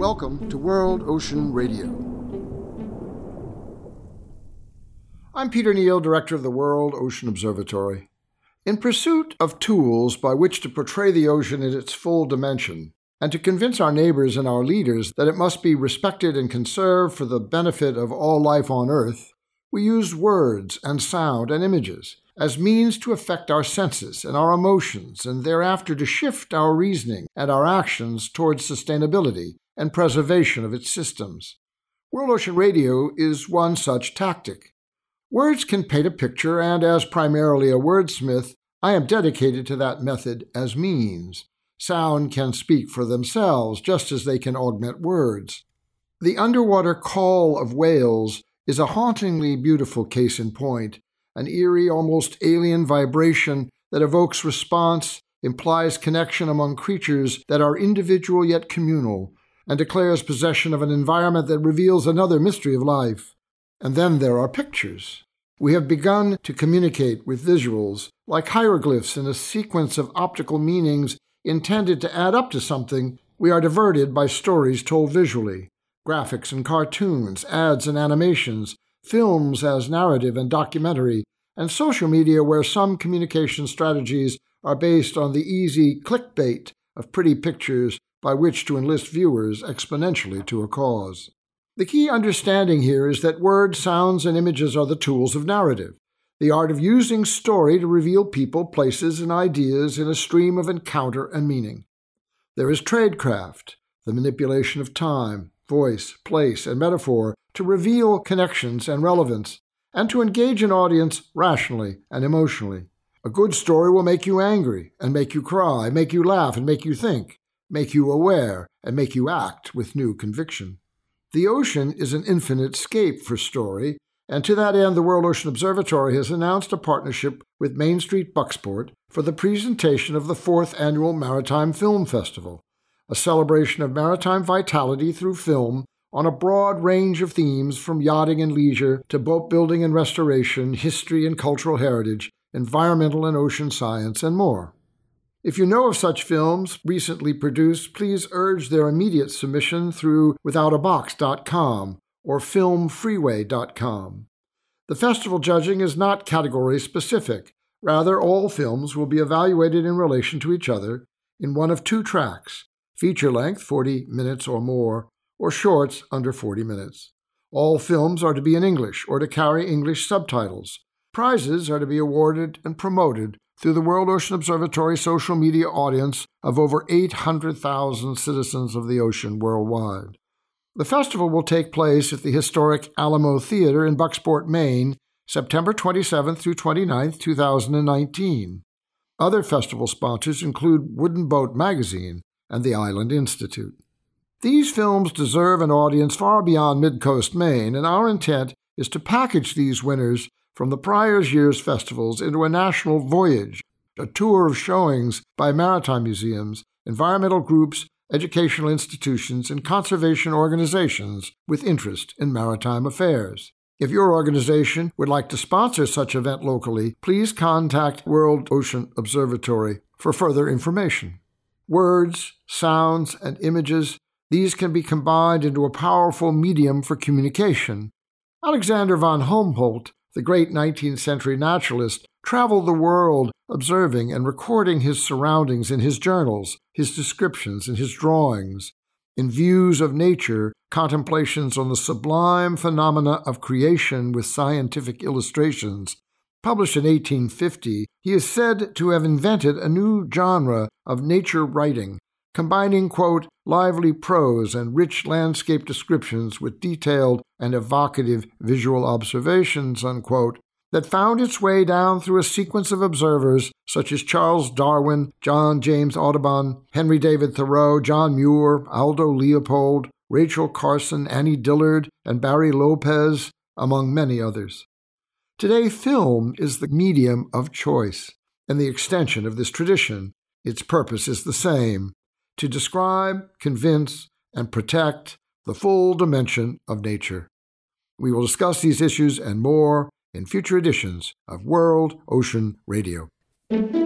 Welcome to World Ocean Radio. I'm Peter Neal, Director of the World Ocean Observatory. In pursuit of tools by which to portray the ocean in its full dimension, and to convince our neighbors and our leaders that it must be respected and conserved for the benefit of all life on Earth, we use words and sound and images as means to affect our senses and our emotions, and thereafter to shift our reasoning and our actions towards sustainability and preservation of its systems. World Ocean Radio is one such tactic. Words can paint a picture, and as primarily a wordsmith, I am dedicated to that method as means. Sound can speak for themselves, just as they can augment words. The underwater call of whales is a hauntingly beautiful case in point, an eerie, almost alien vibration that evokes response, implies connection among creatures that are individual yet communal, and declares possession of an environment that reveals another mystery of life. And then there are pictures. We have begun to communicate with visuals, like hieroglyphs in a sequence of optical meanings intended to add up to something. We are diverted by stories told visually, graphics and cartoons, ads and animations, films as narrative and documentary, and social media where some communication strategies are based on the easy clickbait of pretty pictures by which to enlist viewers exponentially to a cause. The key understanding here is that words, sounds, and images are the tools of narrative, the art of using story to reveal people, places, and ideas in a stream of encounter and meaning. There is tradecraft, the manipulation of time, voice, place, and metaphor to reveal connections and relevance, and to engage an audience rationally and emotionally. A good story will make you angry and make you cry, make you laugh and make you think, make you aware and make you act with new conviction. The ocean is an infinite scape for story, and to that end the World Ocean Observatory has announced a partnership with Main Street Bucksport for the presentation of the 4th Annual Maritime Film Festival, a celebration of maritime vitality through film on a broad range of themes from yachting and leisure to boat building and restoration, history and cultural heritage, environmental and ocean science, and more. If you know of such films recently produced, please urge their immediate submission through withoutabox.com or filmfreeway.com. The festival judging is not category specific. Rather, all films will be evaluated in relation to each other in one of two tracks, feature length 40 minutes or more, or shorts under 40 minutes. All films are to be in English or to carry English subtitles. Prizes are to be awarded and promoted through the World Ocean Observatory social media audience of over 800,000 citizens of the ocean worldwide. The festival will take place at the historic Alamo Theater in Bucksport, Maine, September 27th through 29th, 2019. Other festival sponsors include Wooden Boat Magazine and the Island Institute. These films deserve an audience far beyond Mid-Coast Maine, and our intent is to package these winners from the prior year's festivals into a national voyage, a tour of showings by maritime museums, environmental groups, educational institutions, and conservation organizations with interest in maritime affairs. If your organization would like to sponsor such an event locally, please contact World Ocean Observatory for further information. Words, sounds, and images, these can be combined into a powerful medium for communication. Alexander von Humboldt, the great 19th century naturalist, traveled the world observing and recording his surroundings in his journals, his descriptions, and his drawings. In Views of Nature, Contemplations on the Sublime Phenomena of Creation with Scientific Illustrations, published in 1850, he is said to have invented a new genre of nature writing, combining, quote, lively prose and rich landscape descriptions with detailed and evocative visual observations, unquote, that found its way down through a sequence of observers such as Charles Darwin, John James Audubon, Henry David Thoreau, John Muir, Aldo Leopold, Rachel Carson, Annie Dillard, and Barry Lopez, among many others. Today, film is the medium of choice, and the extension of this tradition. Its purpose is the same: to describe, convince, and protect the full dimension of nature. We will discuss these issues and more in future editions of World Ocean Radio.